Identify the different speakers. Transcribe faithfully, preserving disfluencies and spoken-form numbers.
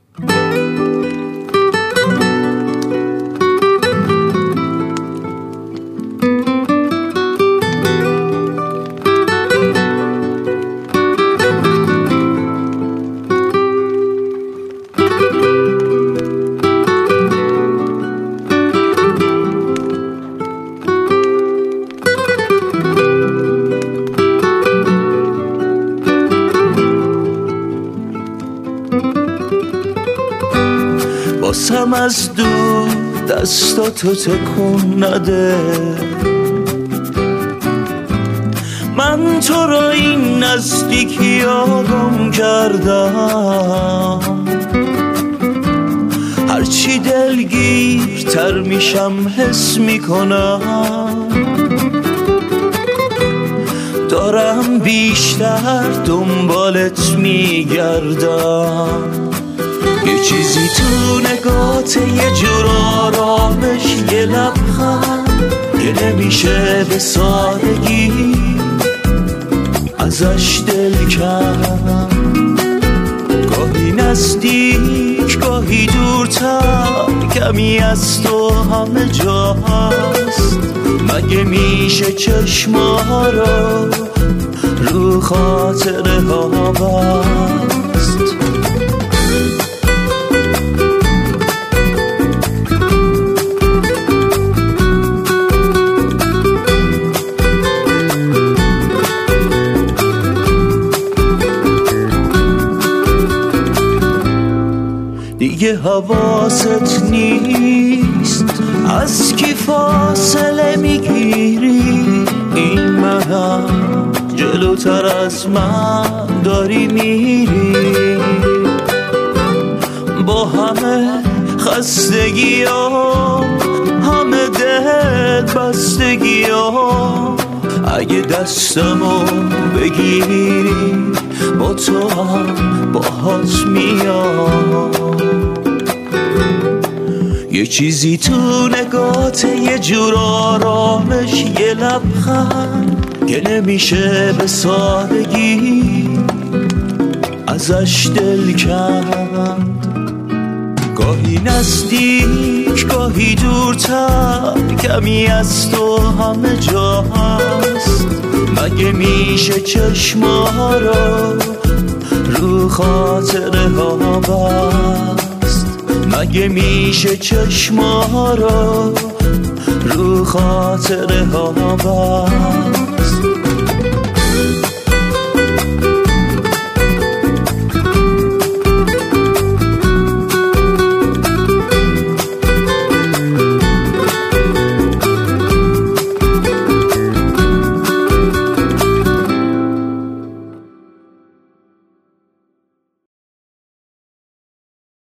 Speaker 1: باسم از دور دستاتو تکون نده، من تو را این نزدیکی آرام کردم. هرچی دلگیرتر میشم حس میکنم، دارم بیشتر دنبالت میگردم. یه چیزی تو نگات، یه جور آرامش، یه لبخند که نمیشه به سادگی ازش دل کم. گاهی نزدیک گاهی دورتر، کمی از تو همه جا هست. مگه میشه چشما رو رو خاطره ها بست؟ دیگه حواست نیست از کی فاصله میگیری. این منم جلوتر از من داری میری، با همه خستگی ها، همه دل بستگی ها. اگه دستمو بگیری با تو هم باهات میام. یه چیزی تو نگات، یه جور آرامش، یه لبخند که نمیشه به سادگی ازش دل کند. گاهی نزدیک گاهی دورتر، کمی از تو همه جا هست. مگه میشه چشما رو رو خاطره ها بست؟ مگه میشه چشما رو رو خاطره ها بست؟